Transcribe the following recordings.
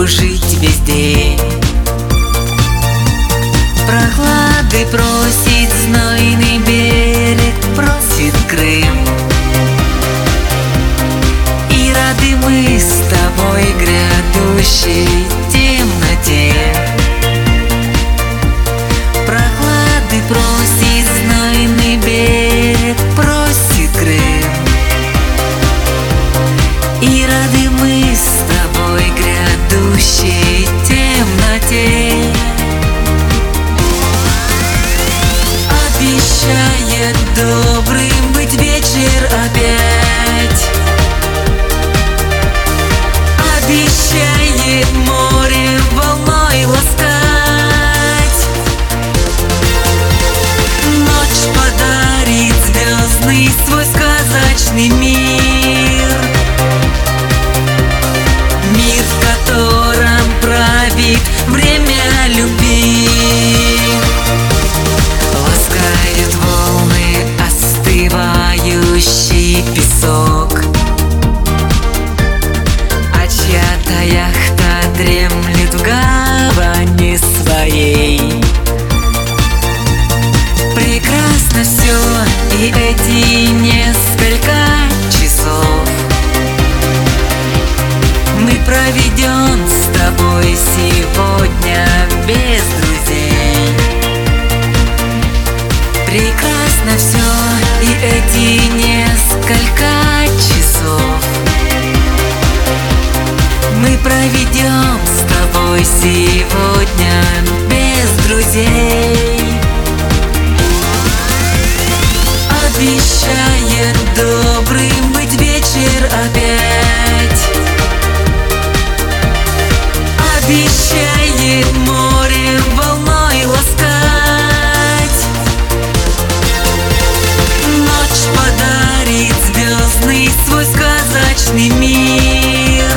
кружить весь день. Прохлады просит знойный берег, просит Крым. И рады мы с тобой грядущей темноте. Прохлады просит знойный берег, просит Крым. И рады мы с тобой грядущей темноте. Обещает добрым быть вечер опять. Обещает море волной ласкать. Ночь подарит звездный свой сказочный мир. Мир, в котором правит время любви. Ласкают волны остывающий песок, а чья-то яхта дремлет в гавани своей. Прекрасно все, и эти несколько часов мы проведем с тобой сегодня без друзей. Прекрасно все, и эти несколько часов мы проведем с тобой сегодня без друзей. Обещает добрым быть вечер опять. Обещает море волной ласкать. Ночь подарит звездный свой сказочный мир.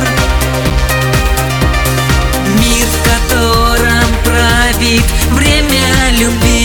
Мир, в котором правит время любви.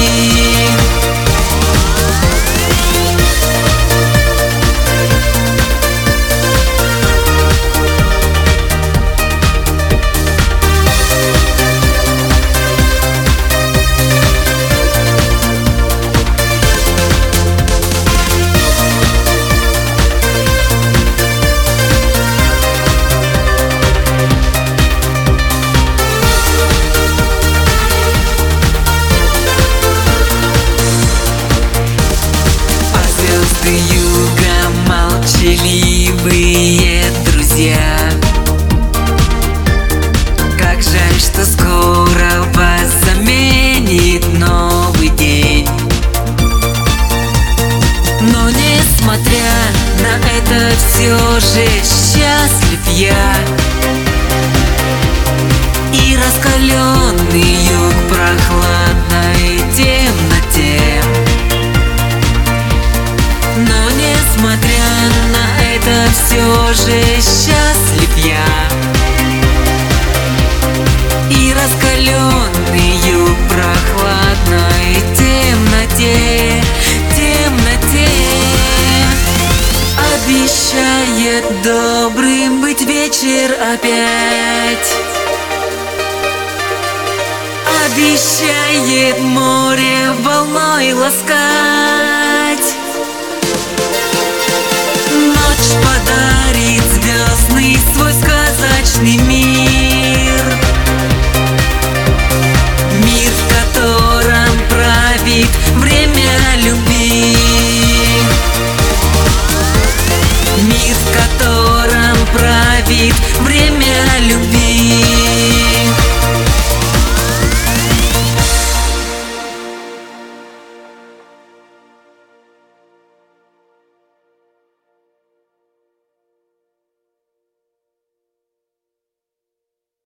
Юга молчаливые друзья. Как жаль, что скоро вас заменит новый день. Но несмотря на это, все же счастлив я. И раскаленный юг в прохладной темноте. Но несмотря на это, все же счастлив я. И раскаленный юг в прохладной темноте, темноте. Обещает добрым быть вечер опять. Обещает море волной ласкать. Ночь подарит звездный свой сказочный мир.